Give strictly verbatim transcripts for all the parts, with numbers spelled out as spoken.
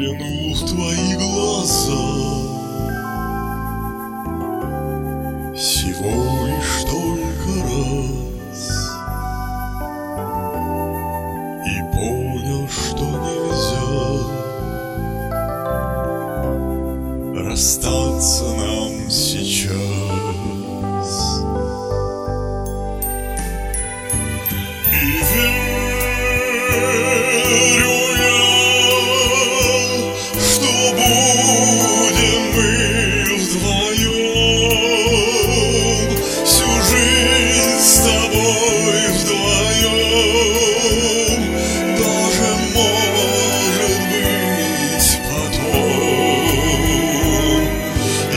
Заглянул в твои глаза всего лишь только раз и понял, что нельзя расстаться нам сейчас. И верю я, что будем мы вдвоем, всю жизнь с тобой вдвоем, даже может быть потом. И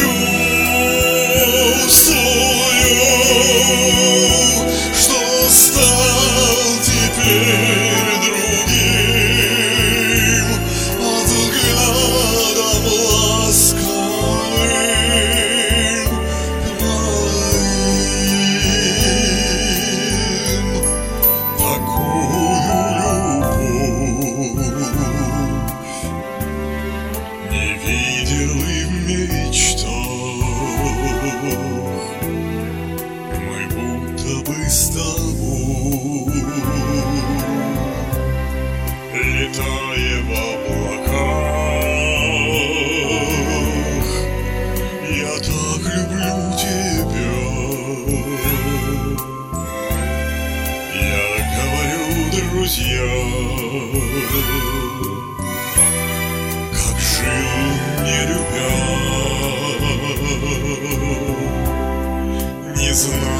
чувствую, что стал теперь другим, от взглядом ласковым твоим. Такую любовь не видел и в мечтах. Мы будто бы с тобой, летая в облаках, я так люблю тебя. Я говорю, друзья, как жил не любя, не знаю.